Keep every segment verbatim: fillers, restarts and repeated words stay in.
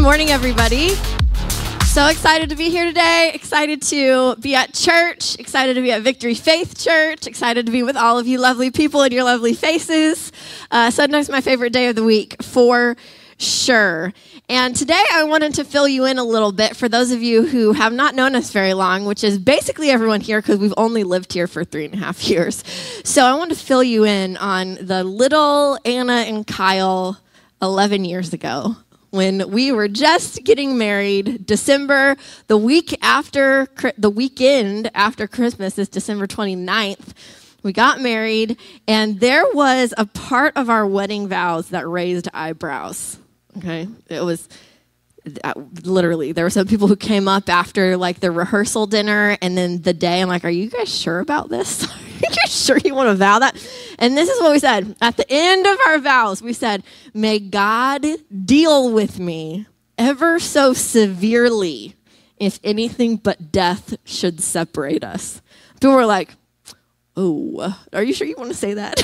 morning, everybody. So excited to be here today, excited to be at church, excited to be at Victory Faith Church, excited to be with all of you lovely people and your lovely faces. Uh, Sunday's my favorite day of the week, for sure. And today I wanted to fill you in a little bit for those of you who have not known us very long, which is basically everyone here because we've only lived here for three and a half years. So I want to fill you in on the little Anna and Kyle eleven years ago, when we were just getting married. December, the week after, the weekend after Christmas is December twenty-ninth. We got married, and there was a part of our wedding vows that raised eyebrows, okay? It was, literally, there were some people who came up after, like, the rehearsal dinner, and then the day, I'm like, are you guys sure about this? Are you guys sure you want to vow that? And this is what we said. At the end of our vows, we said, may God deal with me ever so severely if anything but death should separate us. People were like, oh, are you sure you want to say that?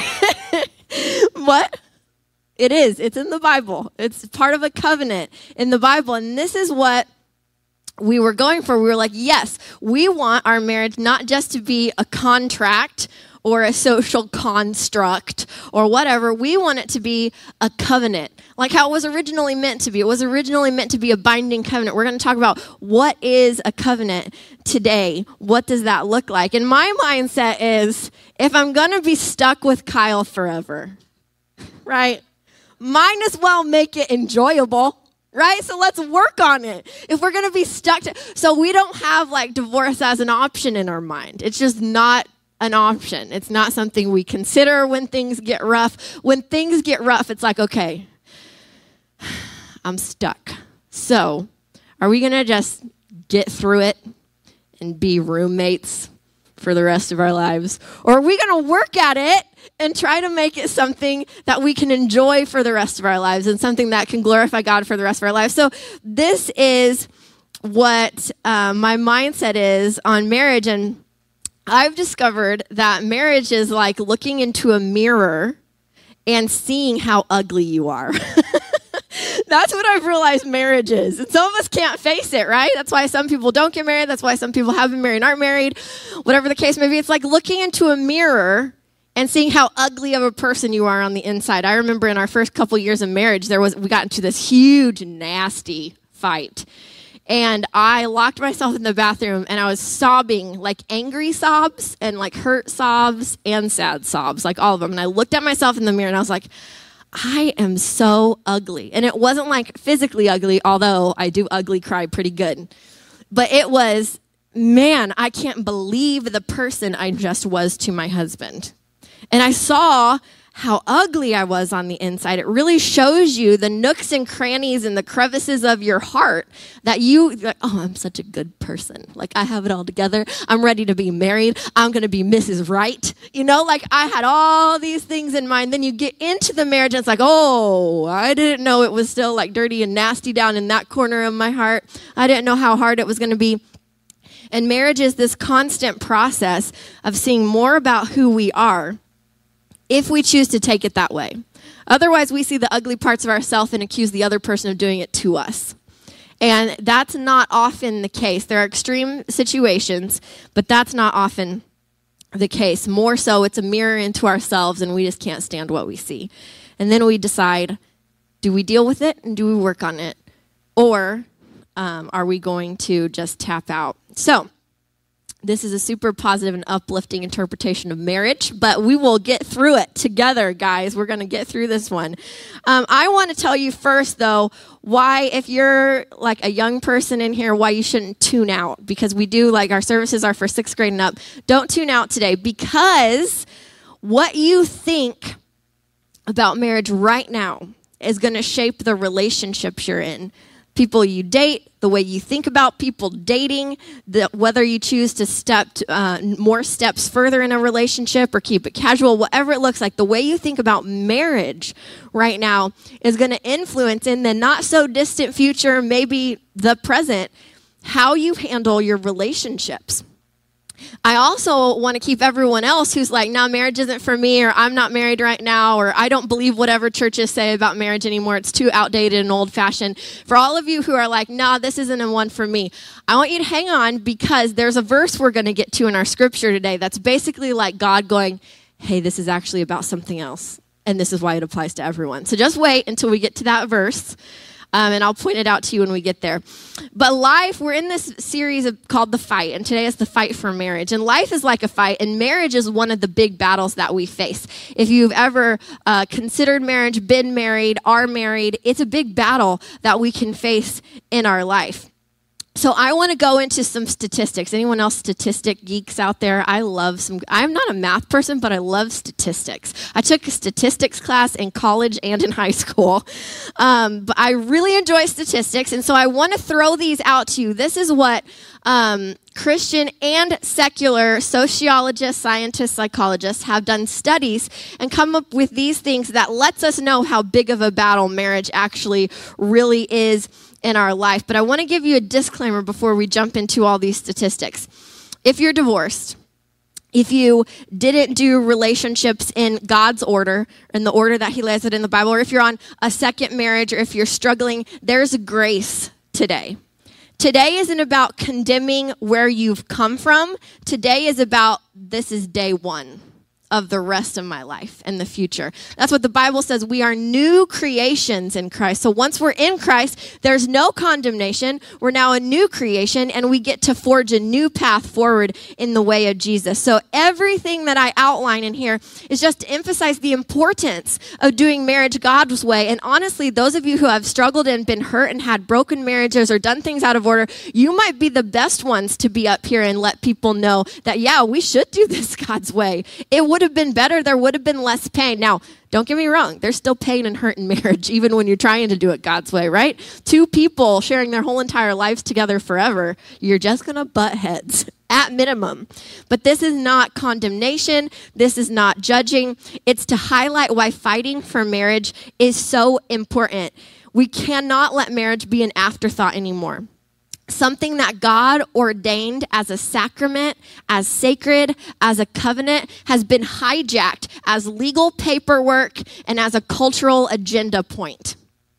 What? It is. It's in the Bible. It's part of a covenant in the Bible. And this is what we were going for. We were like, yes, we want our marriage not just to be a contract or a social construct or whatever. We want it to be a covenant, like how it was originally meant to be. It was originally meant to be a binding covenant. We're going to talk about what is a covenant today. What does that look like? And my mindset is, if I'm going to be stuck with Kyle forever, right, might as well make it enjoyable. Right? So let's work on it. If we're going to be stuck to, so we don't have like divorce as an option in our mind. It's just not an option. It's not something we consider when things get rough. When things get rough, it's like, okay, I'm stuck. So are we going to just get through it and be roommates for the rest of our lives? Or are we going to work at it and try to make it something that we can enjoy for the rest of our lives and something that can glorify God for the rest of our lives? So this is what uh, my mindset is on marriage. And I've discovered that marriage is like looking into a mirror and seeing how ugly you are. That's what I've realized marriage is. And some of us can't face it, right? That's why some people don't get married. That's why some people have been married and aren't married. Whatever the case may be, it's like looking into a mirror and seeing how ugly of a person you are on the inside. I remember in our first couple years of marriage, there was we got into this huge, nasty fight. And I locked myself in the bathroom, and I was sobbing, like angry sobs and like hurt sobs and sad sobs, like all of them. And I looked at myself in the mirror, and I was like, I am so ugly. And it wasn't like physically ugly, although I do ugly cry pretty good. But it was, man, I can't believe the person I just was to my husband. And I saw how ugly I was on the inside. It really shows you the nooks and crannies and the crevices of your heart that you, like, oh, I'm such a good person. Like, I have it all together. I'm ready to be married. I'm going to be Missus Right. You know, like I had all these things in mind. Then you get into the marriage and it's like, oh, I didn't know it was still like dirty and nasty down in that corner of my heart. I didn't know how hard it was going to be. And marriage is this constant process of seeing more about who we are, if we choose to take it that way. Otherwise, we see the ugly parts of ourselves and accuse the other person of doing it to us. And that's not often the case. There are extreme situations, but that's not often the case. More so, it's a mirror into ourselves, and we just can't stand what we see. And then we decide, do we deal with it, and do we work on it? Or um, are we going to just tap out? So, this is a super positive and uplifting interpretation of marriage, but we will get through it together, guys. We're going to get through this one. Um, I want to tell you first, though, why, if you're like a young person in here, why you shouldn't tune out. Because we do, like, our services are for sixth grade and up. Don't tune out today, because what you think about marriage right now is going to shape the relationships you're in. People you date, the way you think about people dating, the, whether you choose to step to, uh, more steps further in a relationship or keep it casual, whatever it looks like, the way you think about marriage right now is going to influence in the not so distant future, maybe the present, how you handle your relationships. I also want to keep everyone else who's like, no, marriage isn't for me, or I'm not married right now, or I don't believe whatever churches say about marriage anymore. It's too outdated and old-fashioned. For all of you who are like, no, this isn't a one for me, I want you to hang on, because there's a verse we're going to get to in our scripture today that's basically like God going, hey, this is actually about something else, and this is why it applies to everyone. So just wait until we get to that verse. Um, and I'll point it out to you when we get there. But life, we're in this series of, called The Fight, and today is the fight for marriage. And life is like a fight, and marriage is one of the big battles that we face. If you've ever uh, considered marriage, been married, are married, it's a big battle that we can face in our life. So I want to go into some statistics. Anyone else statistic geeks out there? I love some, I'm not a math person, but I love statistics. I took a statistics class in college and in high school. Um, but I really enjoy statistics, and so I want to throw these out to you. This is what um, Christian and secular sociologists, scientists, psychologists have done studies and come up with these things that lets us know how big of a battle marriage actually really is in our life. But I want to give you a disclaimer before we jump into all these statistics. If you're divorced, if you didn't do relationships in God's order, in the order that he lays it in the Bible, or if you're on a second marriage, or if you're struggling, there's a grace today. Today isn't about condemning where you've come from. Today is about, this is day one of the rest of my life and the future. That's what the Bible says. We are new creations in Christ. So once we're in Christ, there's no condemnation. We're now a new creation, and we get to forge a new path forward in the way of Jesus. So everything that I outline in here is just to emphasize the importance of doing marriage God's way. And honestly, those of you who have struggled and been hurt and had broken marriages or done things out of order, you might be the best ones to be up here and let people know that, yeah, we should do this God's way. It would have been better. There would have been less pain. Now, don't get me wrong. There's still pain and hurt in marriage, even when you're trying to do it God's way, right? Two people sharing their whole entire lives together forever, you're just going to butt heads at minimum. But this is not condemnation. This is not judging. It's to highlight why fighting for marriage is so important. We cannot let marriage be an afterthought anymore. Something that God ordained as a sacrament, as sacred, as a covenant, has been hijacked as legal paperwork and as a cultural agenda point.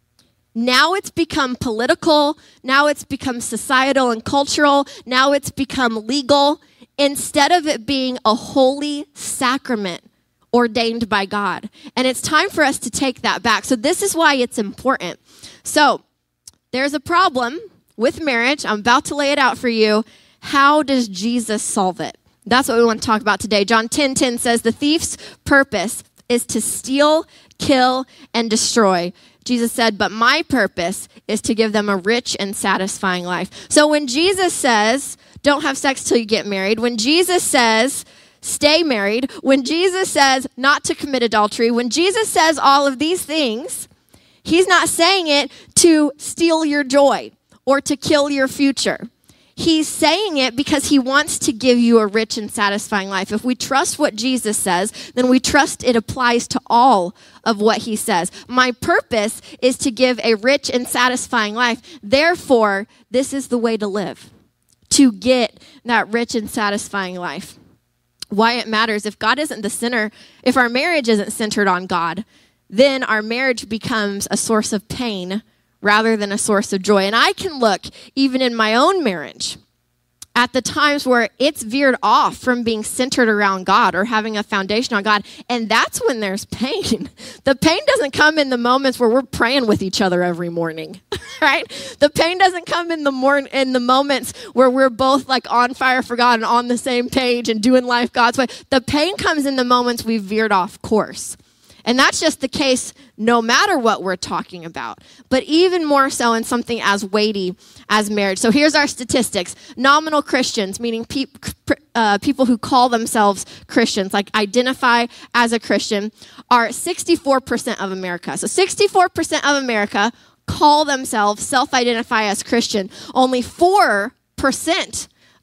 Now it's become political. Now it's become societal and cultural. Now it's become legal, instead of it being a holy sacrament ordained by God. And it's time for us to take that back. So this is why it's important. So there's a problem with marriage. I'm about to lay it out for you. How does Jesus solve it? That's what we want to talk about today. John ten ten says, the thief's purpose is to steal, kill, and destroy. Jesus said, but my purpose is to give them a rich and satisfying life. So when Jesus says, don't have sex till you get married, when Jesus says, stay married, when Jesus says not to commit adultery, when Jesus says all of these things, he's not saying it to steal your joy or to kill your future. He's saying it because he wants to give you a rich and satisfying life. If we trust what Jesus says, then we trust it applies to all of what he says. My purpose is to give a rich and satisfying life. Therefore, this is the way to live, to get that rich and satisfying life. Why it matters, if God isn't the center, if our marriage isn't centered on God, then our marriage becomes a source of pain rather than a source of joy. And I can look, even in my own marriage, at the times where it's veered off from being centered around God or having a foundation on God, and that's when there's pain. The pain doesn't come in the moments where we're praying with each other every morning, right? The pain doesn't come in the morn- in the moments where we're both like on fire for God and on the same page and doing life God's way. The pain comes in the moments we've veered off course. And that's just the case no matter what we're talking about, but even more so in something as weighty as marriage. So here's our statistics. Nominal Christians, meaning pe- uh, people who call themselves Christians, like identify as a Christian, are sixty-four percent of America. So sixty-four percent of America call themselves, self-identify as Christian. Only four percent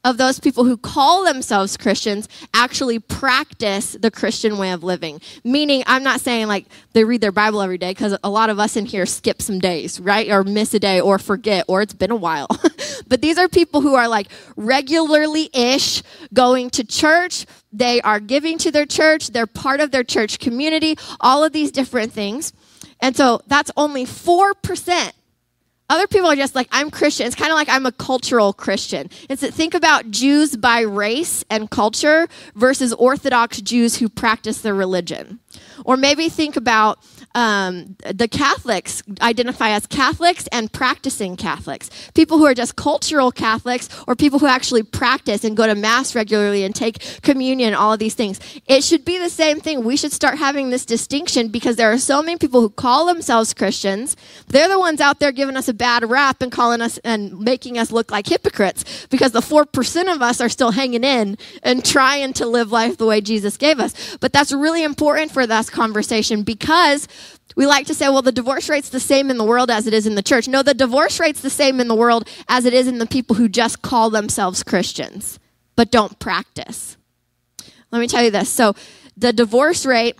of those people who call themselves Christians actually practice the Christian way of living. Meaning, I'm not saying like they read their Bible every day, because a lot of us in here skip some days, right? Or miss a day or forget, or it's been a while. But these are people who are like regularly-ish going to church. They are giving to their church. They're part of their church community, all of these different things. And so that's only four percent. Other people are just like, I'm Christian. It's kind of like I'm a cultural Christian. It's that think about Jews by race and culture versus Orthodox Jews who practice their religion. Or maybe think about um, the Catholics identify as Catholics and practicing Catholics. People who are just cultural Catholics, or people who actually practice and go to Mass regularly and take communion, all of these things. It should be the same thing. We should start having this distinction, because there are so many people who call themselves Christians. They're the ones out there giving us a bad rap and calling us and making us look like hypocrites, because the four percent of us are still hanging in and trying to live life the way Jesus gave us. But that's really important for this conversation, because we like to say, well, the divorce rate's the same in the world as it is in the church. No, the divorce rate's the same in the world as it is in the people who just call themselves Christians, but don't practice. Let me tell you this. So the divorce rate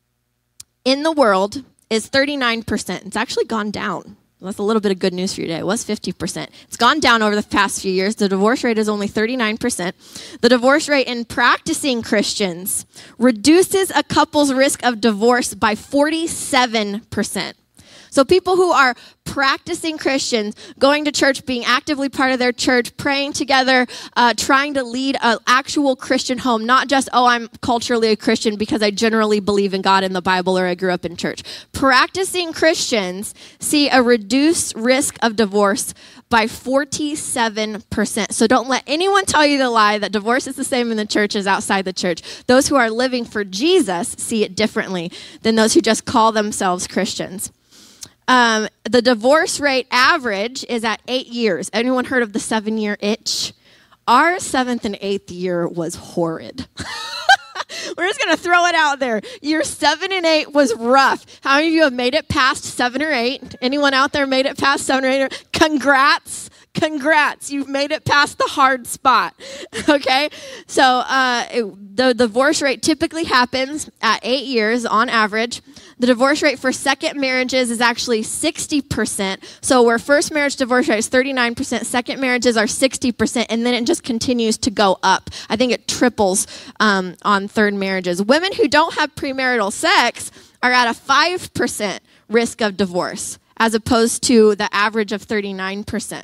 in the world is thirty-nine percent. It's actually gone down. That's a little bit of good news for you today. It was fifty percent. It's gone down over the past few years. The divorce rate is only thirty-nine percent. The divorce rate in practicing Christians reduces a couple's risk of divorce by forty-seven percent. So people who are practicing Christians, going to church, being actively part of their church, praying together, uh, trying to lead an actual Christian home, not just, oh, I'm culturally a Christian because I generally believe in God and the Bible, or I grew up in church. Practicing Christians see a reduced risk of divorce by forty-seven percent. So don't let anyone tell you the lie that divorce is the same in the church as outside the church. Those who are living for Jesus see it differently than those who just call themselves Christians. Um, the divorce rate average is at eight years. Anyone heard of the seven-year itch? Our seventh and eighth year was horrid. We're just going to throw it out there. Year seven and eight was rough. How many of you have made it past seven or eight? Anyone out there made it past seven or eight? Congrats. Congrats. You've made it past the hard spot. Okay? So uh, it, the divorce rate typically happens at eight years on average. The divorce rate for second marriages is actually sixty percent. So where first marriage divorce rate is thirty-nine percent, second marriages are sixty percent, and then it just continues to go up. I think it triples um, on third marriages. Women who don't have premarital sex are at a five percent risk of divorce, as opposed to the average of thirty-nine percent.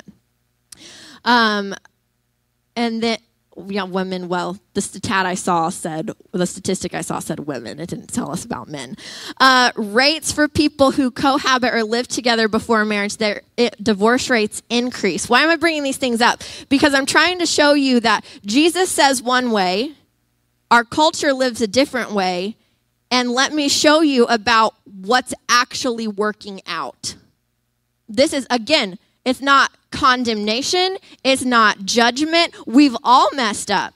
Um, and then, yeah, women, well, the stat I saw said, the statistic I saw said women. It didn't tell us about men. Uh, rates for people who cohabit or live together before marriage, their it, divorce rates increase. Why am I bringing these things up? Because I'm trying to show you that Jesus says one way, our culture lives a different way, and let me show you about what's actually working out. This is, again, it's not condemnation. It's not judgment. We've all messed up.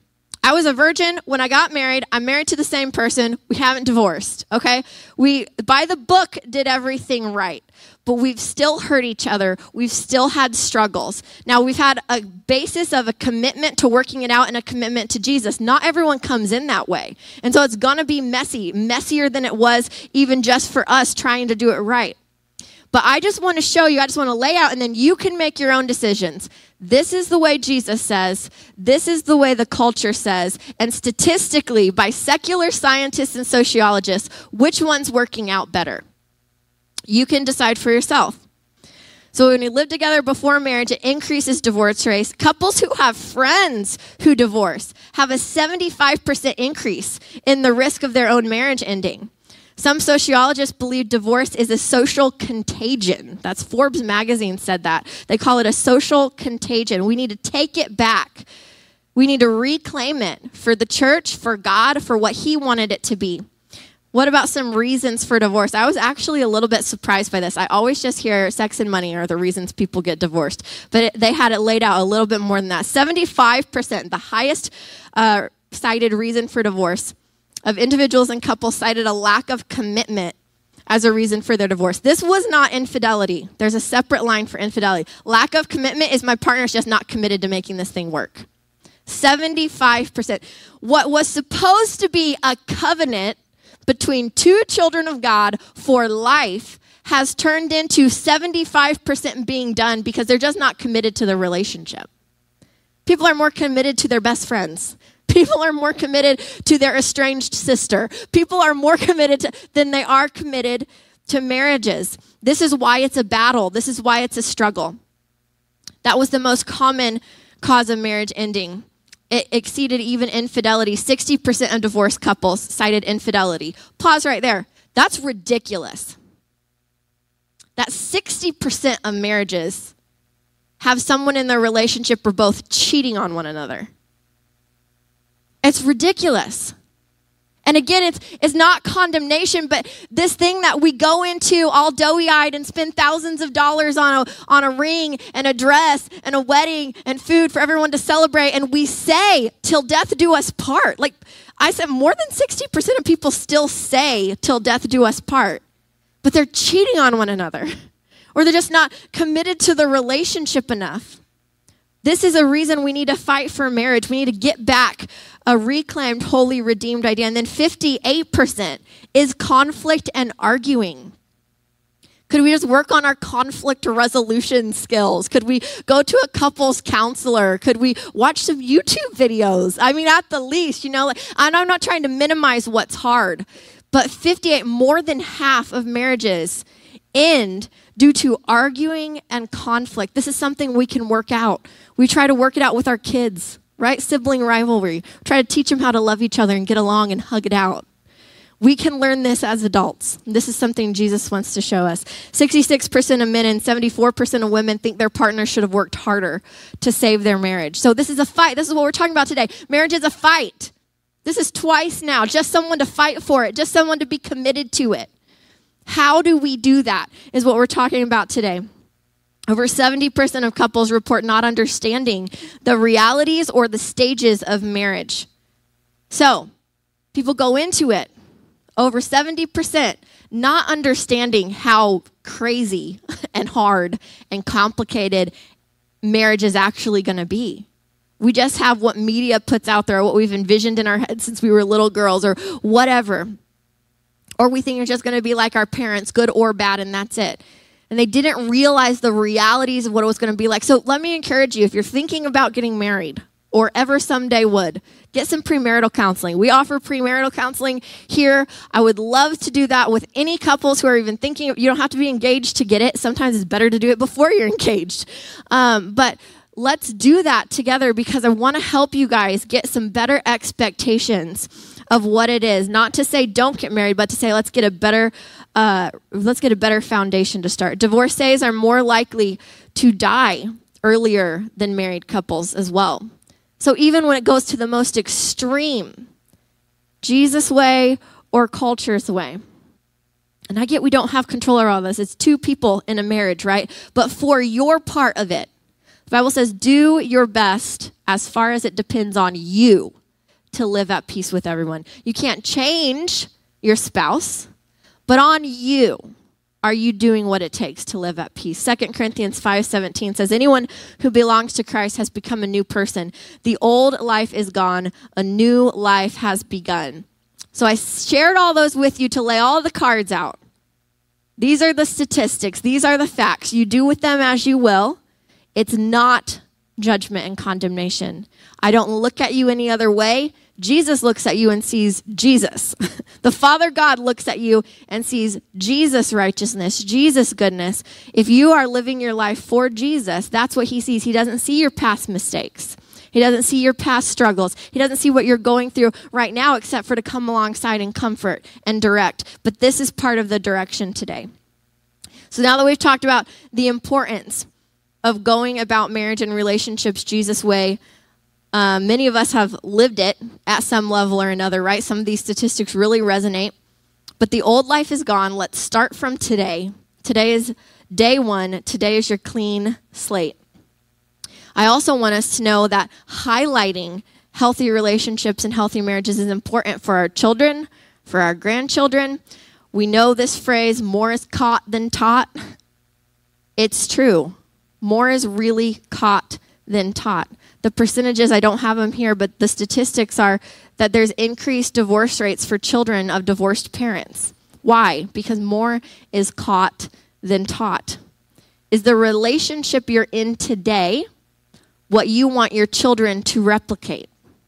I was a virgin when I got married. I'm married to the same person. We haven't divorced, okay? We, by the book, did everything right. But we've still hurt each other. We've still had struggles. Now, we've had a basis of a commitment to working it out and a commitment to Jesus. Not everyone comes in that way. And so it's going to be messy, messier than it was even just for us trying to do it right. But I just want to show you, I just want to lay out, and then you can make your own decisions. This is the way Jesus says. This is the way the culture says. And statistically, by secular scientists and sociologists, which one's working out better? You can decide for yourself. So when you live together before marriage, it increases divorce rates. Couples who have friends who divorce have a seventy-five percent increase in the risk of their own marriage ending. Some sociologists believe divorce is a social contagion. That's Forbes magazine said that. They call it a social contagion. We need to take it back. We need to reclaim it for the church, for God, for what he wanted it to be. What about some reasons for divorce? I was actually a little bit surprised by this. I always just hear sex and money are the reasons people get divorced. But it, they had it laid out a little bit more than that. seventy-five percent, the highest uh, cited reason for divorce of individuals and couples, cited a lack of commitment as a reason for their divorce. This was not infidelity. There's a separate line for infidelity. Lack of commitment is my partner's just not committed to making this thing work. seventy-five percent. What was supposed to be a covenant between two children of God for life has turned into seventy-five percent being done because they're just not committed to the relationship. People are more committed to their best friends. People are more committed to their estranged sister. People are more committed to, than they are committed to marriages. This is why it's a battle. This is why it's a struggle. That was the most common cause of marriage ending. It exceeded even infidelity. sixty percent of divorced couples cited infidelity. Pause right there. That's ridiculous. That sixty percent of marriages have someone in their relationship or both cheating on one another. It's ridiculous. And again, it's, it's not condemnation, but this thing that we go into all doughy-eyed and spend thousands of dollars on a, on a ring and a dress and a wedding and food for everyone to celebrate, and we say, till death do us part. Like I said, more than sixty percent of people still say, till death do us part, but they're cheating on one another, or they're just not committed to the relationship enough. This is a reason we need to fight for marriage. We need to get back a reclaimed, holy, redeemed idea. And then fifty-eight percent is conflict and arguing. Could we just work on our conflict resolution skills? Could we go to a couples counselor? Could we watch some YouTube videos? I mean, at the least, you know, and I'm not trying to minimize what's hard, but fifty-eight, more than half of marriages end due to arguing and conflict. This is something we can work out. We try to work it out with our kids, right? Sibling rivalry. Try to teach them how to love each other and get along and hug it out. We can learn this as adults. This is something Jesus wants to show us. sixty-six percent of men and seventy-four percent of women think their partner should have worked harder to save their marriage. So this is a fight. This is what we're talking about today. Marriage is a fight. This is twice now. Just someone to fight for it. Just someone to be committed to it. How do we do that is what we're talking about today. Over seventy percent of couples report not understanding the realities or the stages of marriage. So people go into it, over seventy percent, not understanding how crazy and hard and complicated marriage is actually going to be. We just have what media puts out there, what we've envisioned in our heads since we were little girls or whatever. Or we think it's just going to be like our parents, good or bad, and that's it. And they didn't realize the realities of what it was going to be like. So let me encourage you, if you're thinking about getting married or ever someday would, get some premarital counseling. We offer premarital counseling here. I would love to do that with any couples who are even thinking. You don't have to be engaged to get it. Sometimes it's better to do it before you're engaged. Um, but let's do that together because I want to help you guys get some better expectations of what it is. Not to say don't get married, but to say let's get a better uh, let's get a better foundation to start. Divorcees are more likely to die earlier than married couples as well. So even when it goes to the most extreme, Jesus' way or culture's way. And I get we don't have control over all this. It's two people in a marriage, right? But for your part of it, the Bible says do your best as far as it depends on you to live at peace with everyone. You can't change your spouse, but on you, are you doing what it takes to live at peace? Second Corinthians five seventeen says, anyone who belongs to Christ has become a new person. The old life is gone. A new life has begun. So I shared all those with you to lay all the cards out. These are the statistics. These are the facts. You do with them as you will. It's not judgment and condemnation. I don't look at you any other way. Jesus looks at you and sees Jesus. The Father God looks at you and sees Jesus' righteousness, Jesus' goodness. If you are living your life for Jesus, that's what he sees. He doesn't see your past mistakes. He doesn't see your past struggles. He doesn't see what you're going through right now except for to come alongside and comfort and direct. But this is part of the direction today. So now that we've talked about the importance of going about marriage and relationships Jesus' way, Um, many of us have lived it at some level or another, right? Some of these statistics really resonate. But the old life is gone. Let's start from today. Today is day one. Today is your clean slate. I also want us to know that highlighting healthy relationships and healthy marriages is important for our children, for our grandchildren. We know this phrase, more is caught than taught. It's true. More is really caught than taught. The percentages, I don't have them here, but the statistics are that there's increased divorce rates for children of divorced parents. Why? Because more is caught than taught. Is the relationship you're in today what you want your children to replicate?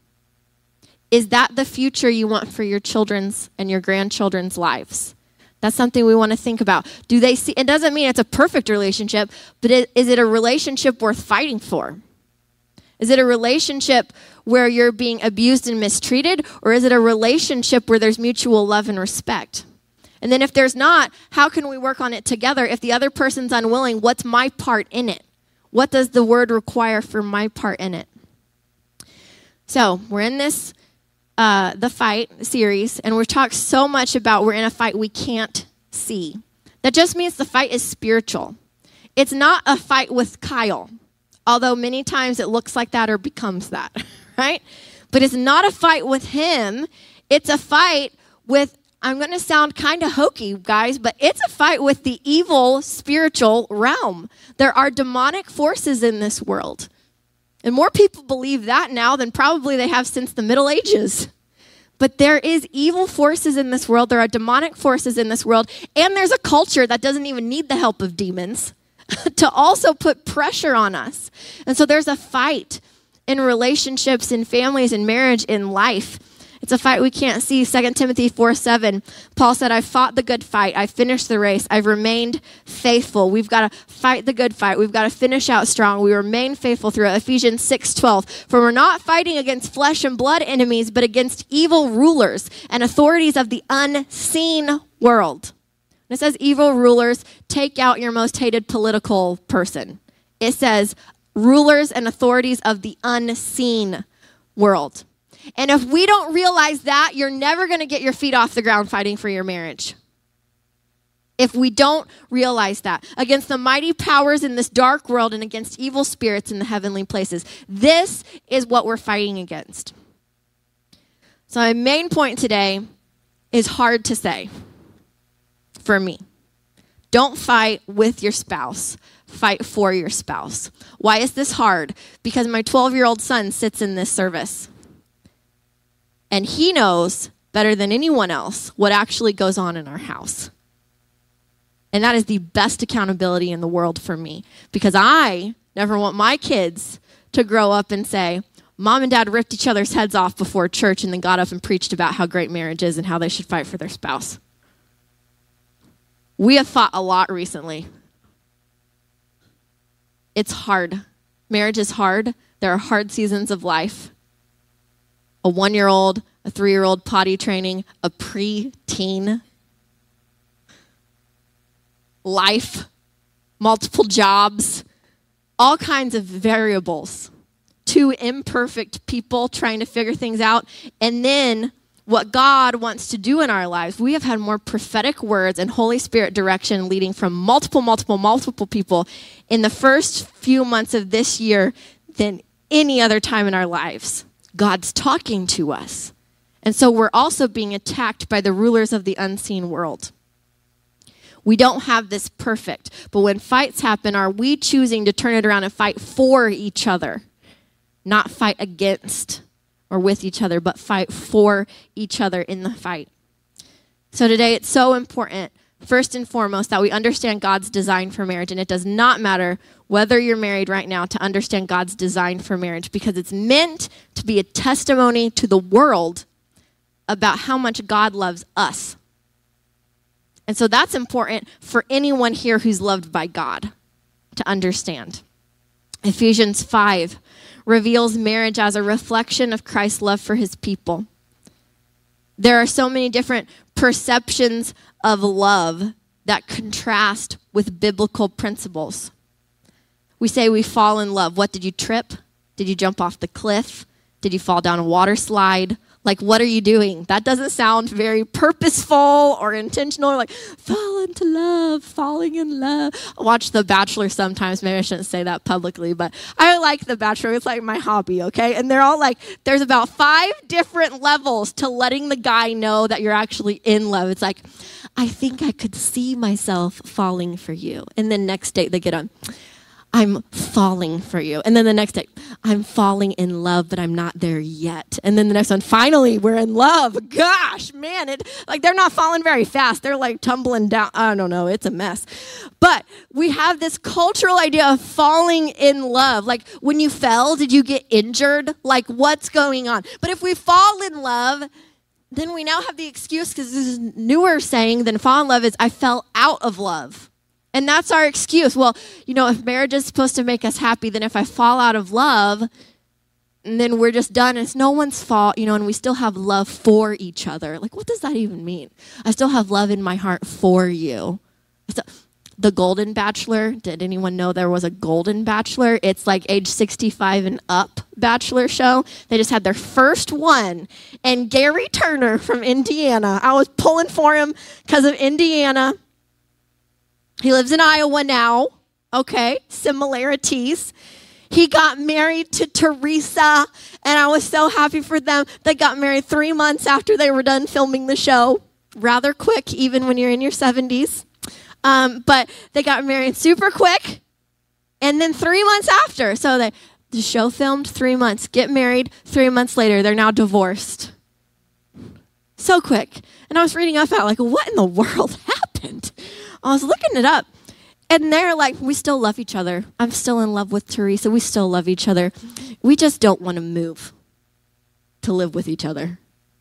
Is that the future you want for your children's and your grandchildren's lives? That's something we want to think about. Do they see? It doesn't mean it's a perfect relationship, but it, is it a relationship worth fighting for? Is it a relationship where you're being abused and mistreated, or is it a relationship where there's mutual love and respect? And then if there's not, how can we work on it together? If the other person's unwilling, what's my part in it? What does the word require for my part in it? So we're in this, uh, the fight series, and we've talked so much about we're in a fight we can't see. That just means the fight is spiritual. It's not a fight with Kyle, although many times it looks like that or becomes that, right? But it's not a fight with him. It's a fight with, I'm going to sound kind of hokey, guys, but it's a fight with the evil spiritual realm. There are demonic forces in this world. And more people believe that now than probably they have since the Middle Ages. But there is evil forces in this world. There are demonic forces in this world. And there's a culture that doesn't even need the help of demons to also put pressure on us. And so there's a fight in relationships, in families, in marriage, in life. It's a fight we can't see. Second Timothy four seven, Paul said, I fought the good fight. I finished the race. I've remained faithful. We've got to fight the good fight. We've got to finish out strong. We remain faithful through it. Ephesians six twelve, for we're not fighting against flesh and blood enemies, but against evil rulers and authorities of the unseen world. And it says evil rulers, take out your most hated political person. It says rulers and authorities of the unseen world. And if we don't realize that, you're never going to get your feet off the ground fighting for your marriage. If we don't realize that, against the mighty powers in this dark world and against evil spirits in the heavenly places, this is what we're fighting against. So my main point today is hard to say for me. Don't fight with your spouse. Fight for your spouse. Why is this hard? Because my twelve-year-old son sits in this service. And he knows better than anyone else what actually goes on in our house. And that is the best accountability in the world for me. Because I never want my kids to grow up and say, Mom and Dad ripped each other's heads off before church and then got up and preached about how great marriage is and how they should fight for their spouse. We have fought a lot recently. It's hard. Marriage is hard. There are hard seasons of life. A one-year-old, a three-year-old potty training, a pre-teen life, multiple jobs, all kinds of variables. Two imperfect people trying to figure things out. And then what God wants to do in our lives. We have had more prophetic words and Holy Spirit direction leading from multiple, multiple, multiple people in the first few months of this year than any other time in our lives. God's talking to us. And so we're also being attacked by the rulers of the unseen world. We don't have this perfect, but when fights happen, are we choosing to turn it around and fight for each other? Not fight against or with each other, but fight for each other in the fight. So today it's so important, first and foremost, that we understand God's design for marriage. And it does not matter whether you're married right now to understand God's design for marriage, because it's meant to be a testimony to the world about how much God loves us. And so that's important for anyone here who's loved by God to understand. Ephesians five reveals marriage as a reflection of Christ's love for his people. There are so many different perceptions of love that contrast with biblical principles. We say we fall in love. What, did you trip? Did you jump off the cliff? Did you fall down a water slide? Like, what are you doing? That doesn't sound very purposeful or intentional. Like, fall into love, falling in love. I watch The Bachelor sometimes. Maybe I shouldn't say that publicly, but I like The Bachelor. It's like my hobby, okay? And they're all like, there's about five different levels to letting the guy know that you're actually in love. It's like, I think I could see myself falling for you. And then next date they get on, I'm falling for you. And then the next day, I'm falling in love, but I'm not there yet. And then the next one, finally, we're in love. Gosh, man, it like they're not falling very fast. They're like tumbling down. I don't know. It's a mess. But we have this cultural idea of falling in love. Like when you fell, did you get injured? Like what's going on? But if we fall in love, then we now have the excuse, because this is newer saying than fall in love, is I fell out of love. And that's our excuse. Well, you know, if marriage is supposed to make us happy, then if I fall out of love, and then we're just done. It's no one's fault, you know, and we still have love for each other. Like, what does that even mean? I still have love in my heart for you. So, the Golden Bachelor, did anyone know there was a Golden Bachelor? It's like age sixty-five and up Bachelor show. They just had their first one. And Gary Turner from Indiana, I was pulling for him because of Indiana. He lives in Iowa now. Okay, similarities. He got married to Teresa, and I was so happy for them. They got married three months after they were done filming the show. Rather quick, even when you're in your seventies. Um, but they got married super quick, and then three months after. So they, the show filmed three months, get married, three months later, they're now divorced. So quick. And I was reading up about, like, what in the world happened? I was looking it up, and they're like, we still love each other. I'm still in love with Teresa. We still love each other. We just don't want to move to live with each other.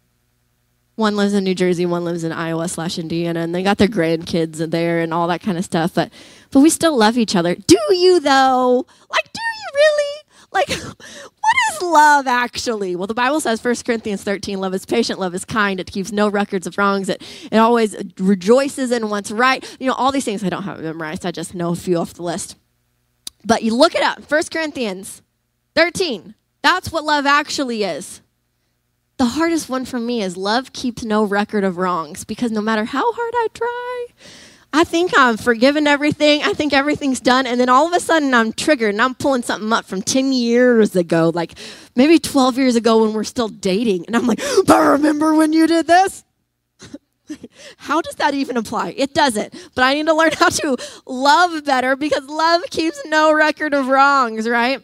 One lives in New Jersey, one lives in Iowa slash Indiana, and they got their grandkids there and all that kind of stuff. But but we still love each other. Do you, though? Like, do you really? Like, what is love actually? Well, the Bible says, First Corinthians thirteen, love is patient, love is kind, it keeps no records of wrongs, it, it always rejoices in what's right. You know, all these things I don't have memorized. I just know a few off the list. But you look it up, First Corinthians thirteen. That's what love actually is. The hardest one for me is love keeps no record of wrongs, because no matter how hard I try, I think I'm forgiven everything. I think everything's done. And then all of a sudden I'm triggered and I'm pulling something up from ten years ago, like maybe twelve years ago when we're still dating. And I'm like, but remember when you did this? How does that even apply? It doesn't. But I need to learn how to love better, because love keeps no record of wrongs, right?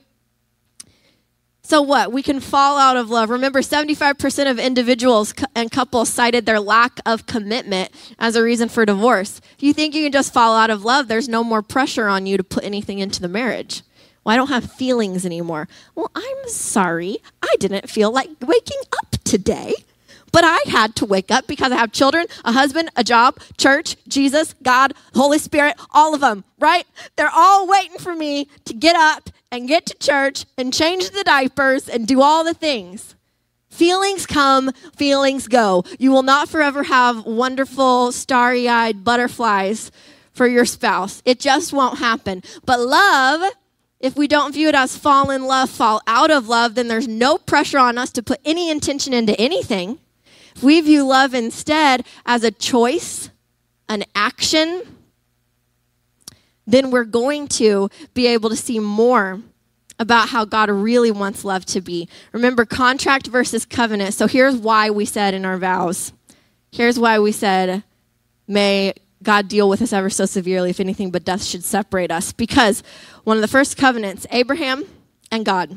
So what? We can fall out of love. Remember, seventy-five percent of individuals and couples cited their lack of commitment as a reason for divorce. If you think you can just fall out of love, there's no more pressure on you to put anything into the marriage. Well, I don't have feelings anymore. Well, I'm sorry. I didn't feel like waking up today. But I had to wake up because I have children, a husband, a job, church, Jesus, God, Holy Spirit, all of them, right? They're all waiting for me to get up and get to church and change the diapers and do all the things. Feelings come, feelings go. You will not forever have wonderful, starry-eyed butterflies for your spouse. It just won't happen. But love, if we don't view it as fall in love, fall out of love, then there's no pressure on us to put any intention into anything. If we view love instead as a choice, an action, then we're going to be able to see more about how God really wants love to be. Remember, contract versus covenant. So here's why we said in our vows. Here's why we said, may God deal with us ever so severely, if anything but death should separate us. Because one of the first covenants, Abraham and God.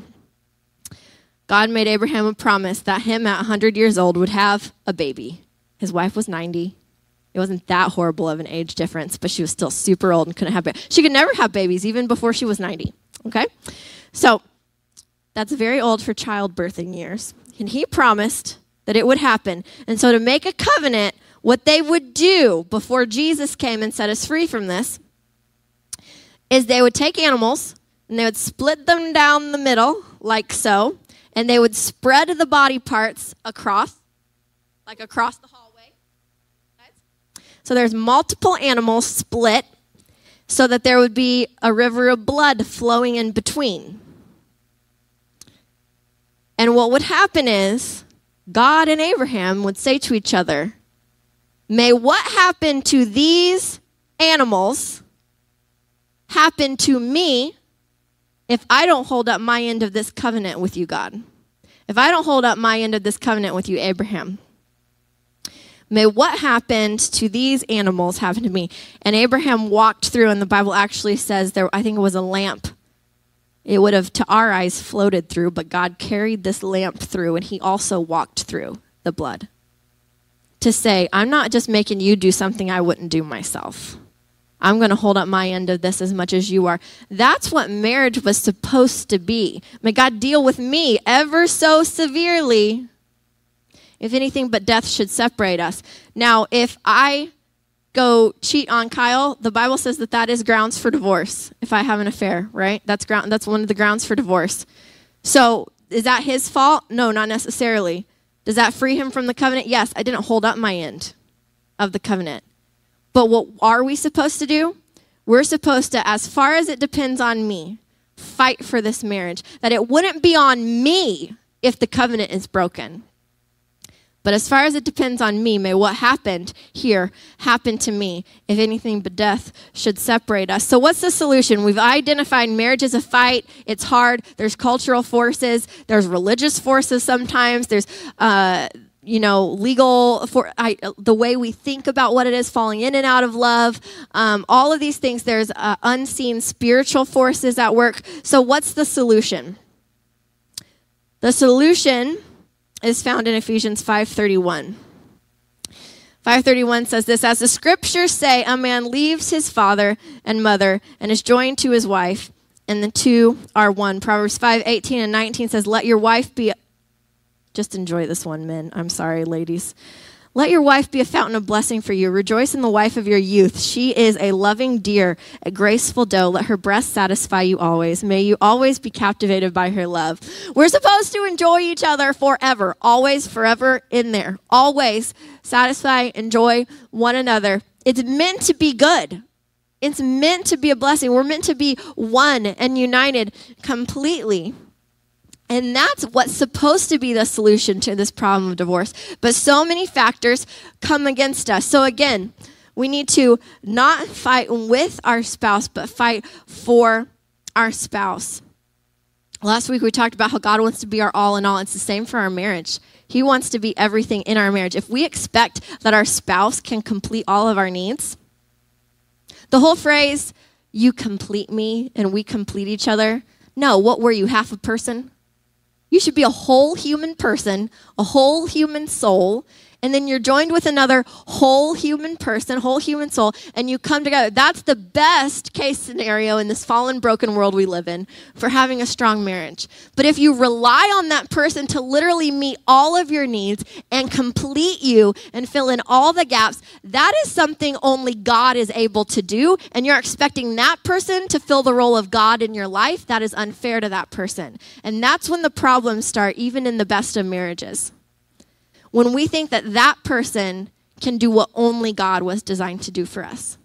God made Abraham a promise that him at one hundred years old would have a baby. His wife was ninety. It wasn't that horrible of an age difference, but she was still super old and couldn't have babies. She could never have babies even before she was ninety, okay? So that's very old for childbirthing years. And he promised that it would happen. And so to make a covenant, what they would do before Jesus came and set us free from this is they would take animals and they would split them down the middle like so. And they would spread the body parts across, like across the hallway. So there's multiple animals split so that there would be a river of blood flowing in between. And what would happen is God and Abraham would say to each other, may what happened to these animals happen to me if I don't hold up my end of this covenant with you, God. If I don't hold up my end of this covenant with you, Abraham. May what happened to these animals happen to me. And Abraham walked through, and the Bible actually says there, I think it was a lamp It would have, to our eyes, floated through, but God carried this lamp through, and he also walked through the blood to say, I'm not just making you do something I wouldn't do myself. I'm going to hold up my end of this as much as you are. That's what marriage was supposed to be. May God deal with me ever so severely if anything but death should separate us. Now, if I go cheat on Kyle, the Bible says that that is grounds for divorce if I have an affair, right? That's ground. That's one of the grounds for divorce. So is that his fault? No, not necessarily. Does that free him from the covenant? Yes, I didn't hold up my end of the covenant. But what are we supposed to do? We're supposed to, as far as it depends on me, fight for this marriage. That it wouldn't be on me if the covenant is broken. But as far as it depends on me, may what happened here happen to me, if anything but death should separate us. So what's the solution? We've identified marriage as a fight. It's hard. There's cultural forces. There's religious forces sometimes. There's, uh, you know, legal, for I, the way we think about what it is, falling in and out of love. Um, all of these things, there's uh, unseen spiritual forces at work. So what's the solution? The solution is found in Ephesians five thirty-one. five thirty-one says this, as the scriptures say, a man leaves his father and mother and is joined to his wife, and the two are one. Proverbs five eighteen and nineteen says, let your wife be, just enjoy this one, men. I'm sorry, ladies. Let your wife be a fountain of blessing for you. Rejoice in the wife of your youth. She is a loving deer, a graceful doe. Let her breast satisfy you always. May you always be captivated by her love. We're supposed to enjoy each other forever, always, forever in there. Always satisfy, enjoy one another. It's meant to be good. It's meant to be a blessing. We're meant to be one and united completely. And that's what's supposed to be the solution to this problem of divorce. But so many factors come against us. So again, we need to not fight with our spouse, but fight for our spouse. Last week we talked about how God wants to be our all in all. It's the same for our marriage. He wants to be everything in our marriage. If we expect that our spouse can complete all of our needs, the whole phrase, you complete me and we complete each other. No, what were you, half a person? You should be a whole human person, a whole human soul, and then you're joined with another whole human person, whole human soul, and you come together. That's the best case scenario in this fallen, broken world we live in for having a strong marriage. But if you rely on that person to literally meet all of your needs and complete you and fill in all the gaps, that is something only God is able to do, and you're expecting that person to fill the role of God in your life. That is unfair to that person. And that's when the problems start, even in the best of marriages. When we think that that person can do what only God was designed to do for us.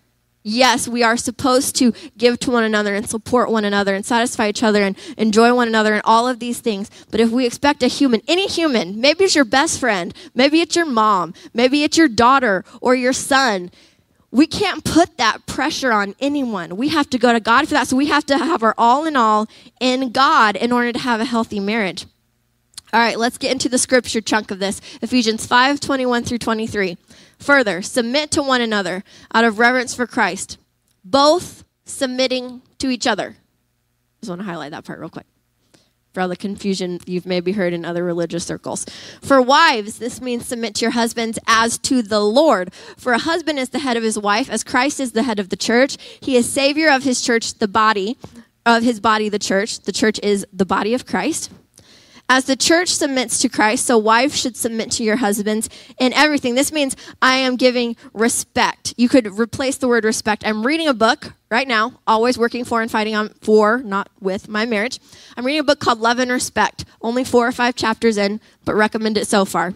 Yes, we are supposed to give to one another and support one another and satisfy each other and enjoy one another and all of these things. But if we expect a human, any human, maybe it's your best friend, maybe it's your mom, maybe it's your daughter or your son, we can't put that pressure on anyone. We have to go to God for that. So we have to have our all in all in God in order to have a healthy marriage. All right, let's get into the scripture chunk of this. Ephesians five twenty-one through twenty-three. Further, submit to one another out of reverence for Christ, both submitting to each other. Just want to highlight that part real quick for all the confusion you've maybe heard in other religious circles. For wives, this means submit to your husbands as to the Lord. For a husband is the head of his wife, as Christ is the head of the church. He is Savior of his church, the body, of his body, the church. The church is the body of Christ. As the church submits to Christ, so wives should submit to your husbands in everything. This means I am giving respect. You could replace the word respect. I'm reading a book right now, always working for and fighting on for, not with my marriage. I'm reading a book called Love and Respect. Only four or five chapters in, but recommend it so far.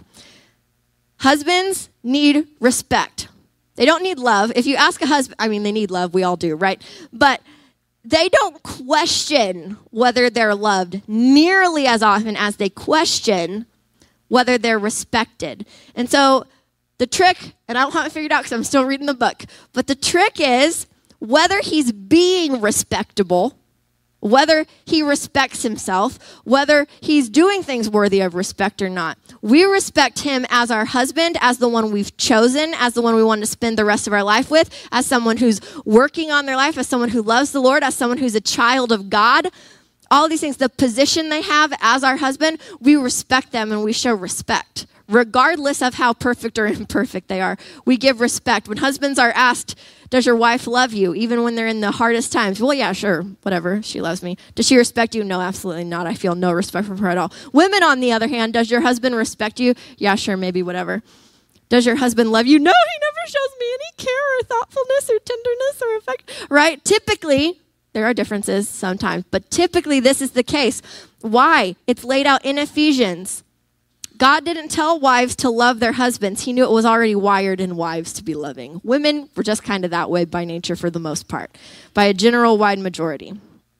Husbands need respect. They don't need love. If you ask a husband, I mean, they need love. We all do, right? But they don't question whether they're loved nearly as often as they question whether they're respected. And so the trick, and I don't have it figured out because I'm still reading the book, but the trick is whether he's being respectable, whether he respects himself, whether he's doing things worthy of respect or not. We respect him as our husband, as the one we've chosen, as the one we want to spend the rest of our life with, as someone who's working on their life, as someone who loves the Lord, as someone who's a child of God. all these things, the position they have as our husband, we respect them and we show respect. Regardless of how perfect or imperfect they are, we give respect. When husbands are asked, does your wife love you, even when they're in the hardest times? Well, yeah, sure, whatever, she loves me. Does she respect you? No, absolutely not. I feel no respect from her at all. Women, on the other hand, does your husband respect you? Yeah, sure, maybe, whatever. Does your husband love you? No, he never shows me any care or thoughtfulness or tenderness or affection, right? Typically, there are differences sometimes, but typically this is the case. Why? It's laid out in Ephesians. God didn't tell wives to love their husbands. He knew it was already wired in wives to be loving. Women were just kind of that way by nature for the most part, by a general wide majority.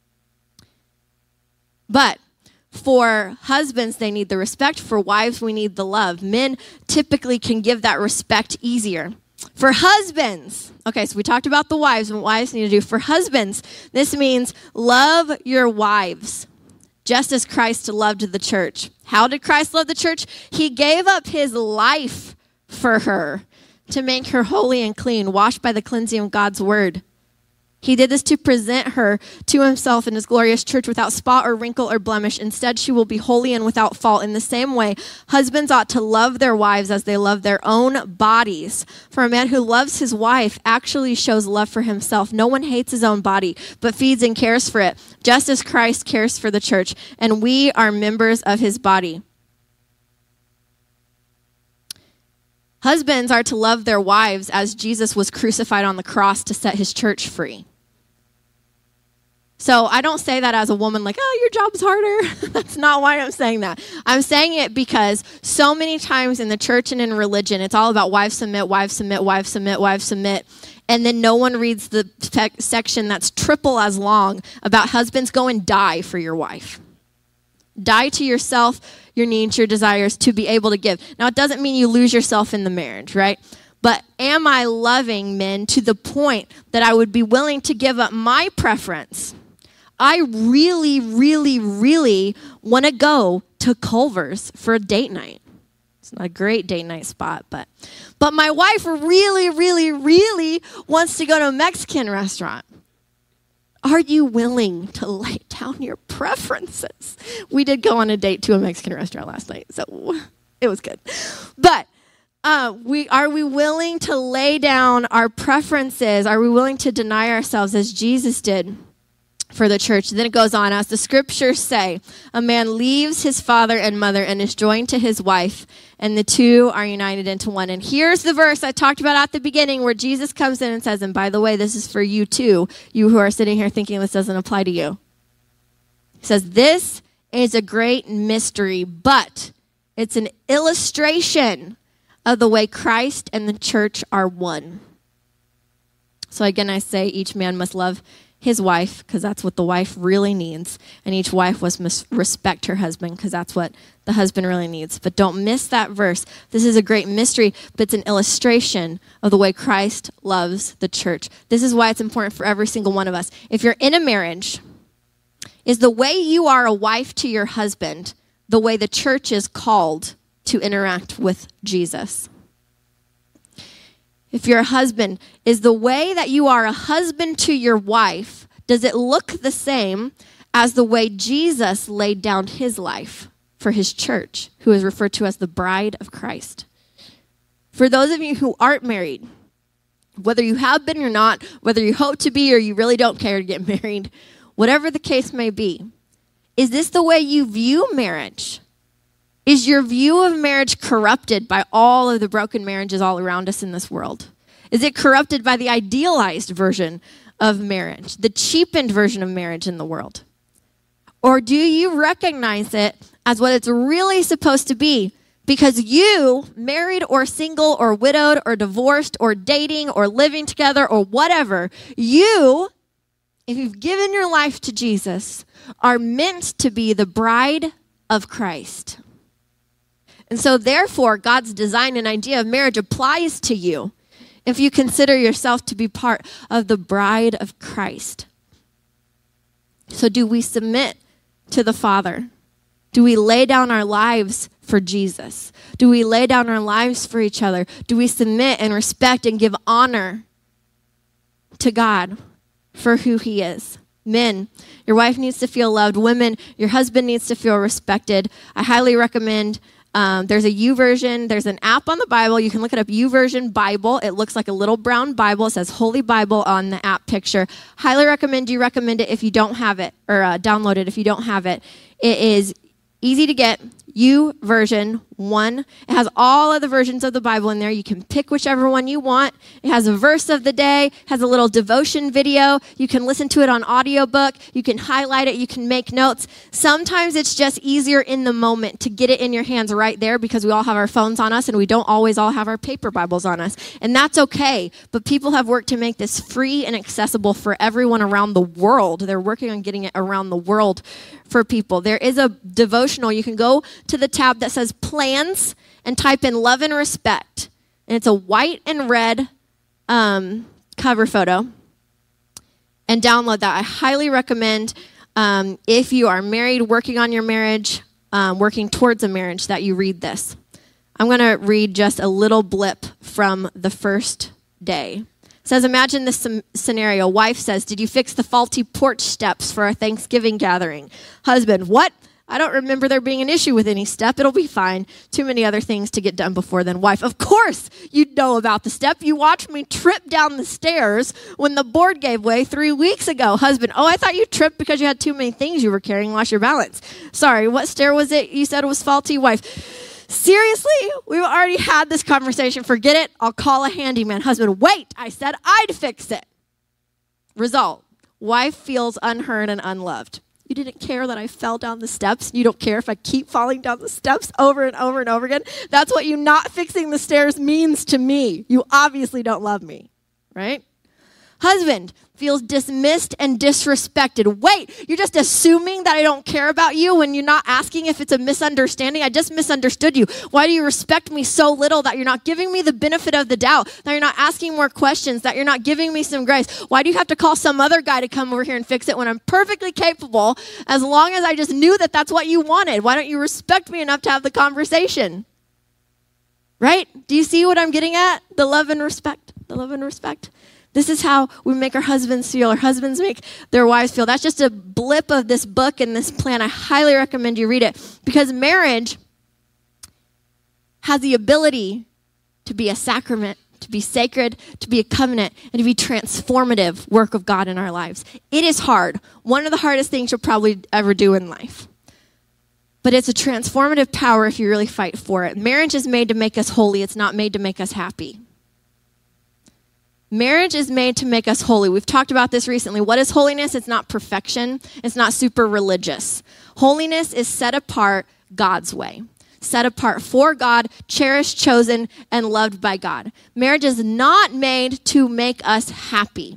But for husbands, they need the respect. For wives, we need the love. Men typically can give that respect easier. For husbands, okay, so we talked about the wives and what wives need to do. For husbands, this means love your wives, just as Christ loved the church. How did Christ love the church? He gave up his life for her to make her holy and clean, washed by the cleansing of God's word. He did this to present her to himself in his glorious church without spot or wrinkle or blemish. Instead, she will be holy and without fault. In the same way, husbands ought to love their wives as they love their own bodies. For a man who loves his wife actually shows love for himself. No one hates his own body, but feeds and cares for it, just as Christ cares for the church, and we are members of his body. Husbands are to love their wives as Jesus was crucified on the cross to set his church free. So I don't say that as a woman like, oh, your job's harder. That's not why I'm saying that. I'm saying it because so many times in the church and in religion, it's all about wives submit, wives submit, wives submit, wives submit. And then no one reads the pe- section that's triple as long about husbands go and die for your wife. Die to yourself, your needs, your desires to be able to give. Now, it doesn't mean you lose yourself in the marriage, right? But am I loving men to the point that I would be willing to give up my preference? I really, really, really want to go to Culver's for a date night. It's not a great date night spot, but but my wife really, really, really wants to go to a Mexican restaurant. Are you willing to lay down your preferences? We did go on a date to a Mexican restaurant last night, so it was good. But uh, we are we willing to lay down our preferences? Are we willing to deny ourselves as Jesus did for the church? Then it goes on, as the scriptures say, a man leaves his father and mother and is joined to his wife, and the two are united into one. And here's the verse I talked about at the beginning where Jesus comes in and says, and by the way, this is for you too, you who are sitting here thinking this doesn't apply to you. He says, this is a great mystery, but it's an illustration of the way Christ and the church are one. So again, I say each man must love his wife, because that's what the wife really needs. And each wife must respect her husband, because that's what the husband really needs. But don't miss that verse. This is a great mystery, but it's an illustration of the way Christ loves the church. This is why it's important for every single one of us. If you're in a marriage, is the way you are a wife to your husband the way the church is called to interact with Jesus? If you're a husband, is the way that you are a husband to your wife, does it look the same as the way Jesus laid down his life for his church, who is referred to as the bride of Christ? For those of you who aren't married, whether you have been or not, whether you hope to be or you really don't care to get married, whatever the case may be, is this the way you view marriage? Is your view of marriage corrupted by all of the broken marriages all around us in this world? Is it corrupted by the idealized version of marriage, the cheapened version of marriage in the world? Or do you recognize it as what it's really supposed to be? Because you, married or single or widowed or divorced or dating or living together or whatever, you, if you've given your life to Jesus, are meant to be the bride of Christ. And so therefore, God's design and idea of marriage applies to you if you consider yourself to be part of the bride of Christ. So do we submit to the Father? Do we lay down our lives for Jesus? Do we lay down our lives for each other? Do we submit and respect and give honor to God for who he is? Men, your wife needs to feel loved. Women, your husband needs to feel respected. I highly recommend, um, there's a YouVersion. There's an app on the Bible. You can look it up, YouVersion Bible. It looks like a little brown Bible. It says Holy Bible on the app picture. Highly recommend you recommend it if you don't have it, or uh, download it if you don't have it. It is easy to get. YouVersion one. It has all of the versions of the Bible in there. You can pick whichever one you want. It has a verse of the day, has a little devotion video. You can listen to it on audiobook. You can highlight it. You can make notes. Sometimes it's just easier in the moment to get it in your hands right there because we all have our phones on us and we don't always all have our paper Bibles on us. And that's okay. But people have worked to make this free and accessible for everyone around the world. They're working on getting it around the world for people. There is a devotional. You can go to the tab that says plans and type in love and respect. And it's a white and red um, cover photo. And download that. I highly recommend um, if you are married, working on your marriage, um, working towards a marriage, that you read this. I'm going to read just a little blip from the first day. It says, imagine this scenario. Wife says, did you fix the faulty porch steps for our Thanksgiving gathering? Husband, what? I don't remember there being an issue with any step. It'll be fine. Too many other things to get done before then. Wife, of course you know about the step. You watched me trip down the stairs when the board gave way three weeks ago. Husband, oh, I thought you tripped because you had too many things you were carrying, lost your balance. Sorry, what stair was it you said was faulty? Wife, seriously? We've already had this conversation. Forget it. I'll call a handyman. Husband, wait. I said I'd fix it. Result, wife feels unheard and unloved. You didn't care that I fell down the steps. You don't care if I keep falling down the steps over and over and over again. That's what you not fixing the stairs means to me. You obviously don't love me, right? Husband feels dismissed and disrespected. Wait, you're just assuming that I don't care about you when you're not asking if it's a misunderstanding. I just misunderstood you. Why do you respect me so little that you're not giving me the benefit of the doubt, that you're not asking more questions, that you're not giving me some grace? Why do you have to call some other guy to come over here and fix it when I'm perfectly capable, as long as I just knew that that's what you wanted? Why don't you respect me enough to have the conversation? Right? Do you see what I'm getting at? The love and respect. The love and respect. This is how we make our husbands feel. Our husbands make their wives feel. That's just a blip of this book and this plan. I highly recommend you read it, because marriage has the ability to be a sacrament, to be sacred, to be a covenant, and to be transformative work of God in our lives. It is hard. One of the hardest things you'll probably ever do in life. But it's a transformative power if you really fight for it. Marriage is made to make us holy. It's not made to make us happy. Marriage is made to make us holy. We've talked about this recently. What is holiness? It's not perfection. It's not super religious. Holiness is set apart God's way. Set apart for God, cherished, chosen, and loved by God. Marriage is not made to make us happy.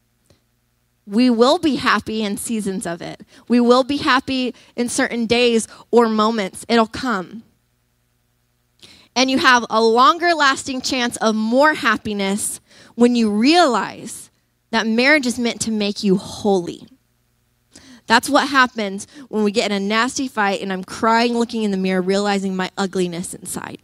We will be happy in seasons of it. We will be happy in certain days or moments. It'll come. And you have a longer lasting chance of more happiness when you realize that marriage is meant to make you holy. That's what happens when we get in a nasty fight and I'm crying, looking in the mirror, realizing my ugliness inside.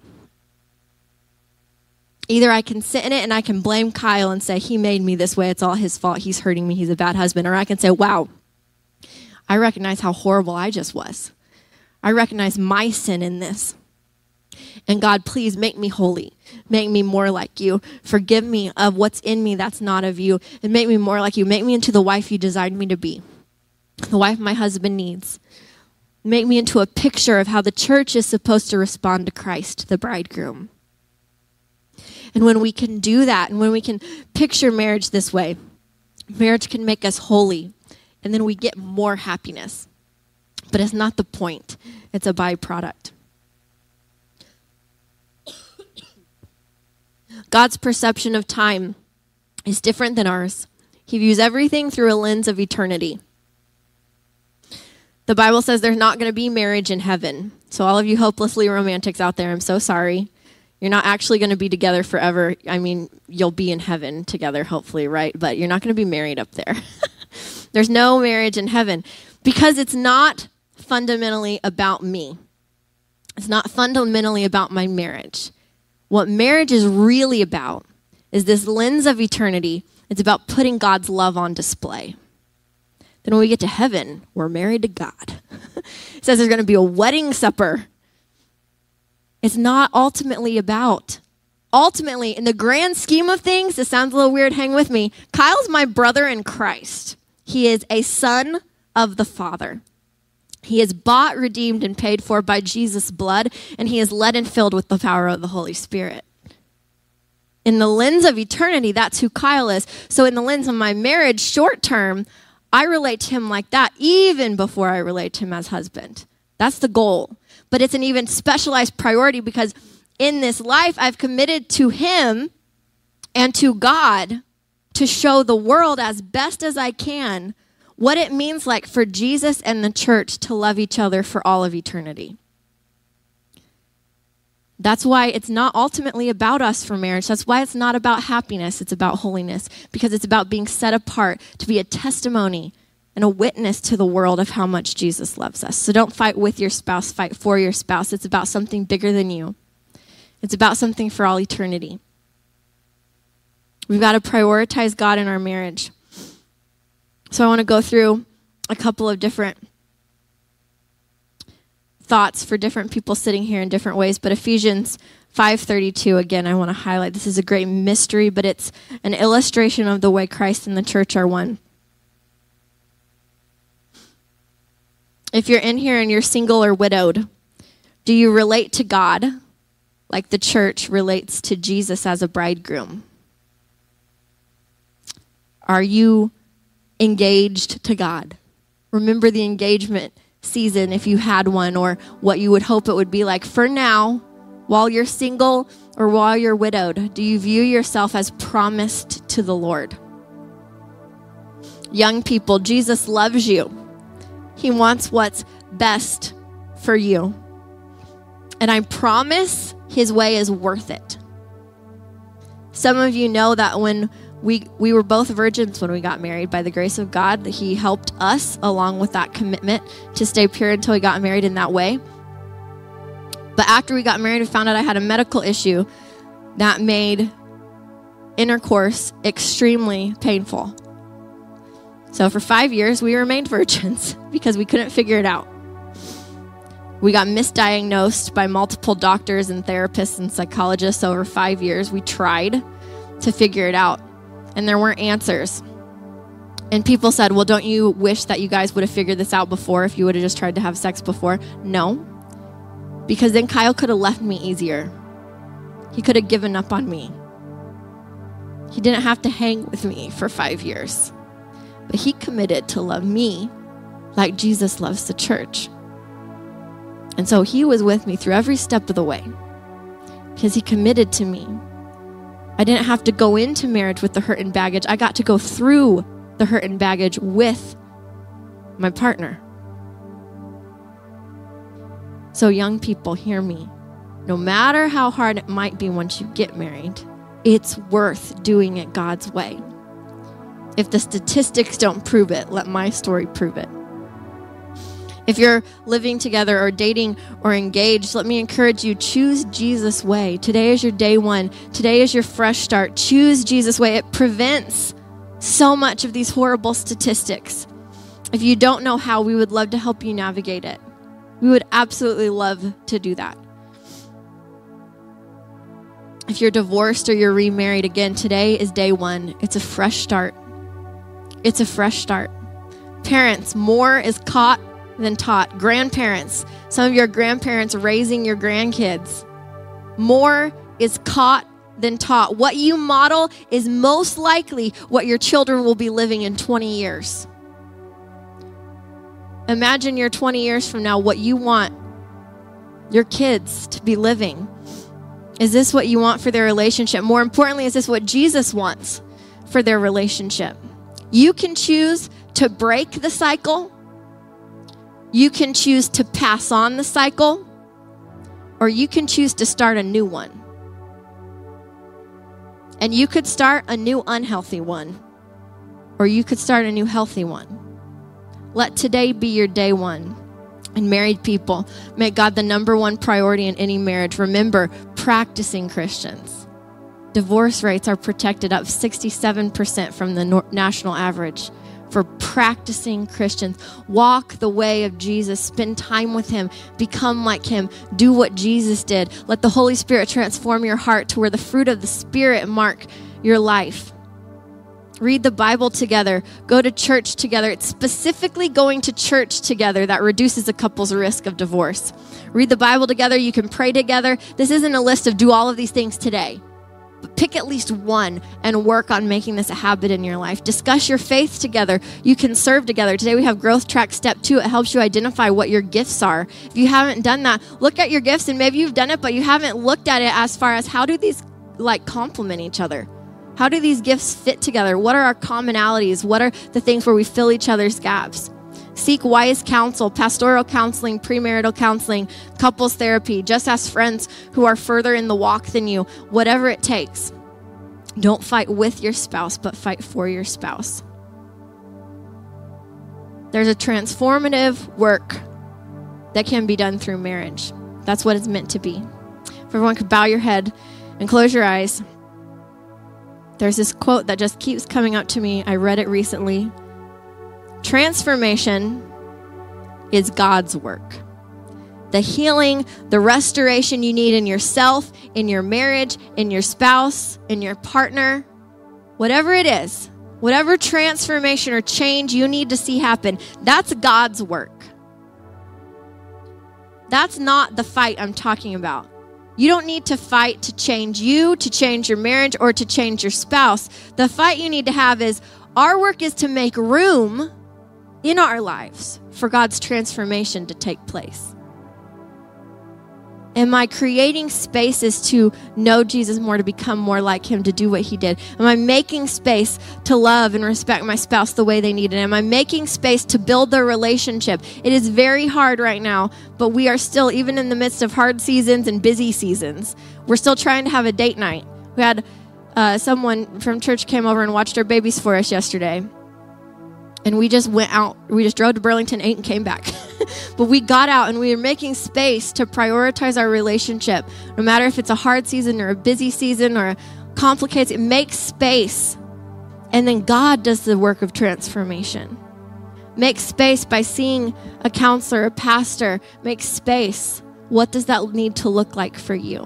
Either I can sit in it and I can blame Kyle and say, he made me this way, it's all his fault, he's hurting me, he's a bad husband. Or I can say, wow, I recognize how horrible I just was. I recognize my sin in this. And God, please make me holy. Make me more like you. Forgive me of what's in me that's not of you. And make me more like you. Make me into the wife you designed me to be. The wife my husband needs. Make me into a picture of how the church is supposed to respond to Christ, the bridegroom. And when we can do that, and when we can picture marriage this way, marriage can make us holy. And then we get more happiness. But it's not the point. It's a byproduct. God's perception of time is different than ours. He views everything through a lens of eternity. The Bible says there's not going to be marriage in heaven. So all of you hopelessly romantics out there, I'm so sorry. You're not actually going to be together forever. I mean, you'll be in heaven together, hopefully, right? But you're not going to be married up there. There's no marriage in heaven because it's not fundamentally about me. It's not fundamentally about my marriage. What marriage is really about is this lens of eternity. It's about putting God's love on display. then when we get to heaven, we're married to God. It says there's going to be a wedding supper. It's not ultimately about. Ultimately, in the grand scheme of things, this sounds a little weird, hang with me. Kyle's my brother in Christ. He is a son of the Father. He is bought, redeemed, and paid for by Jesus' blood, and he is led and filled with the power of the Holy Spirit. In the lens of eternity, that's who Kyle is. So in the lens of my marriage, short term, I relate to him like that even before I relate to him as husband. That's the goal. But it's an even specialized priority because in this life, I've committed to him and to God to show the world as best as I can what it means like for Jesus and the church to love each other for all of eternity. That's why it's not ultimately about us for marriage. That's why it's not about happiness. It's about holiness, because it's about being set apart to be a testimony and a witness to the world of how much Jesus loves us. So don't fight with your spouse, fight for your spouse. It's about something bigger than you. It's about something for all eternity. We've got to prioritize God in our marriage. So I want to go through a couple of different thoughts for different people sitting here in different ways. But Ephesians five thirty-two, again, I want to highlight. This is a great mystery, but it's an illustration of the way Christ and the church are one. If you're in here and you're single or widowed, do you relate to God like the church relates to Jesus as a bridegroom? Are you engaged to God? Remember the engagement season if you had one, or what you would hope it would be like. For now, while you're single or while you're widowed, do you view yourself as promised to the Lord? Young people, Jesus loves you. He wants what's best for you. And I promise his way is worth it. Some of you know that when we we were both virgins when we got married, by the grace of God, that he helped us along with that commitment to stay pure until we got married in that way. But after we got married, we found out I had a medical issue that made intercourse extremely painful. So for five years, we remained virgins because we couldn't figure it out. We got misdiagnosed by multiple doctors and therapists and psychologists over five years. We tried to figure it out, and there weren't answers. And people said, well, don't you wish that you guys would have figured this out before if you would have just tried to have sex before? No, because then Kyle could have left me easier. He could have given up on me. He didn't have to hang with me for five years. But he committed to love me like Jesus loves the church. And so he was with me through every step of the way because he committed to me. I didn't have to go into marriage with the hurt and baggage. I got to go through the hurt and baggage with my partner. So young people, hear me. No matter how hard it might be once you get married, it's worth doing it God's way. If the statistics don't prove it, let my story prove it. If you're living together or dating or engaged, let me encourage you, choose Jesus' way. Today is your day one. Today is your fresh start. Choose Jesus' way. It prevents so much of these horrible statistics. If you don't know how, we would love to help you navigate it. We would absolutely love to do that. If you're divorced or you're remarried, again, today is day one. It's a fresh start. It's a fresh start. Parents, more is caught than taught. Grandparents, some of your grandparents raising your grandkids. More is caught than taught. What you model is most likely what your children will be living in twenty years. Imagine your twenty years from now, what you want your kids to be living. Is this what you want for their relationship? More importantly, is this what Jesus wants for their relationship? You can choose to break the cycle. You can choose to pass on the cycle, or you can choose to start a new one. And you could start a new unhealthy one, or you could start a new healthy one. Let today be your day one. And married people, make God the number one priority in any marriage. Remember, practicing Christians. Divorce rates are protected up sixty-seven percent from the national average for practicing Christians. Walk the way of Jesus. Spend time with him. Become like him. Do what Jesus did. Let the Holy Spirit transform your heart to where the fruit of the Spirit mark your life. Read the Bible together. Go to church together. It's specifically going to church together that reduces a couple's risk of divorce. Read the Bible together. You can pray together. This isn't a list of do all of these things today. But pick at least one and work on making this a habit in your life. Discuss your faith together. You can serve together. Today we have Growth Track Step two. It helps you identify what your gifts are. If you haven't done that, look at your gifts, and maybe you've done it, but you haven't looked at it as far as how do these like complement each other? How do these gifts fit together? What are our commonalities? What are the things where we fill each other's gaps? Seek wise counsel, pastoral counseling, premarital counseling, couples therapy. Just ask friends who are further in the walk than you, whatever it takes. Don't fight with your spouse, but fight for your spouse. There's a transformative work that can be done through marriage. That's what it's meant to be. If everyone could bow your head and close your eyes. There's this quote that just keeps coming up to me. I read it recently. Transformation is God's work. The healing, the restoration you need in yourself, in your marriage, in your spouse, in your partner, whatever it is, whatever transformation or change you need to see happen, that's God's work. That's not the fight I'm talking about. You don't need to fight to change you, to change your marriage, or to change your spouse. The fight you need to have is our work is to make room in our lives for God's transformation to take place. Am I creating spaces to know Jesus more, to become more like him, to do what he did? Am I making space to love and respect my spouse the way they need it? Am I making space to build their relationship? It is very hard right now, but we are still, even in the midst of hard seasons and busy seasons, we're still trying to have a date night. We had uh, someone from church came over and watched our babies for us yesterday. And we just went out, we just drove to Burlington, ate, and came back. But we got out and we were making space to prioritize our relationship. No matter if it's a hard season or a busy season or a complicated, make space. And then God does the work of transformation. Make space by seeing a counselor, a pastor. Make space. What does that need to look like for you?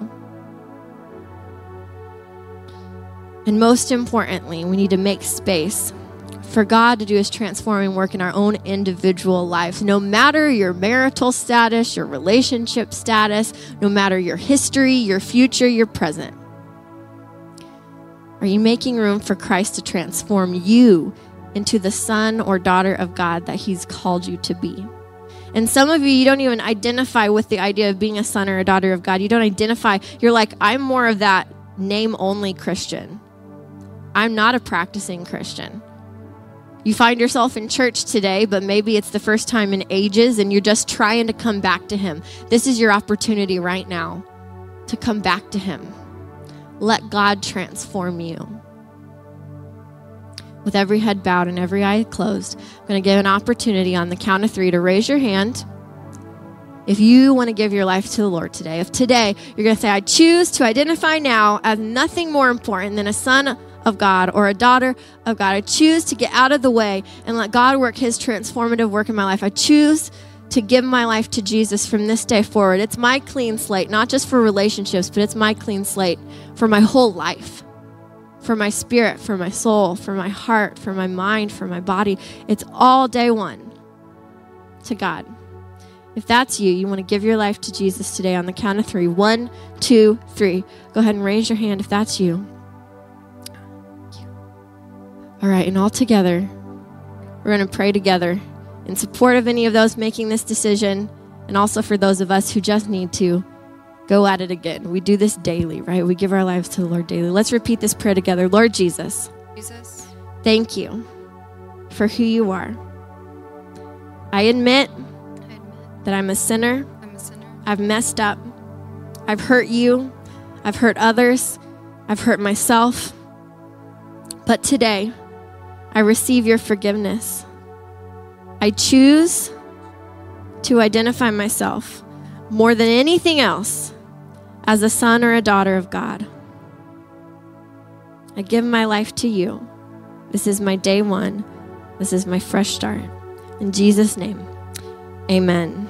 And most importantly, we need to make space for God to do his transforming work in our own individual lives. No matter your marital status, your relationship status, no matter your history, your future, your present. Are you making room for Christ to transform you into the son or daughter of God that he's called you to be? And some of you, you don't even identify with the idea of being a son or a daughter of God. You don't identify. You're like, I'm more of that name-only Christian. I'm not a practicing Christian. You find yourself in church today, but maybe it's the first time in ages and you're just trying to come back to him. This is your opportunity right now to come back to him. Let God transform you. With every head bowed and every eye closed, I'm going to give an opportunity on the count of three to raise your hand if you want to give your life to the Lord today. If today you're going to say, I choose to identify now as nothing more important than a son of God or a daughter of God. I choose to get out of the way and let God work his transformative work in my life. I choose to give my life to Jesus from this day forward. It's my clean slate, not just for relationships, but it's my clean slate for my whole life, for my spirit, for my soul, for my heart, for my mind, for my body. It's all day one to God. If that's you, you want to give your life to Jesus today on the count of three. One, two, three. Go ahead and raise your hand if that's you. All right, and all together, we're going to pray together in support of any of those making this decision, and also for those of us who just need to go at it again. We do this daily, right? We give our lives to the Lord daily. Let's repeat this prayer together. Lord Jesus, Jesus, thank you for who you are. I admit, I admit that I'm a sinner. I'm a sinner. I've messed up. I've hurt you. I've hurt others. I've hurt myself. But today, I receive your forgiveness. I choose to identify myself more than anything else as a son or a daughter of God. I give my life to you. This is my day one This is my fresh start. In Jesus' name, amen.